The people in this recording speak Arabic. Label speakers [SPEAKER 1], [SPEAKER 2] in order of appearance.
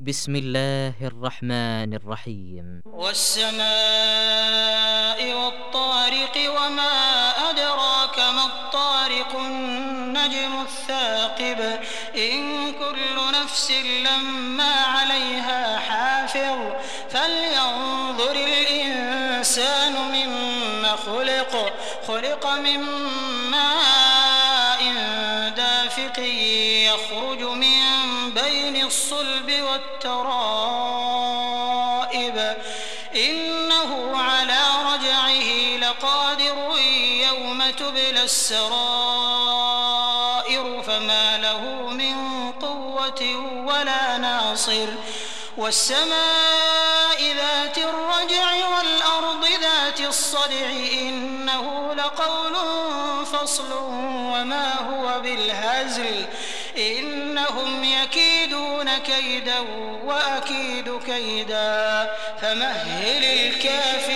[SPEAKER 1] بسم الله الرحمن الرحيم.
[SPEAKER 2] والسماء والطارق وما أدراك ما الطارق النجم الثاقب إن كل نفس لما عليها حافظ فلينظر الإنسان مما خلق من ماء دافق يخرج من بين الصلب والترائب إنه على رجعه لقادر يوم تبلى السرائر فما له من قوة ولا ناصر والسماء ذات الرجع والأرض ذات الصدع إنه لقول فصل وما هو بالهزل إنهم يكيدون كيدا وأكيد كيدا فمهل الكافرين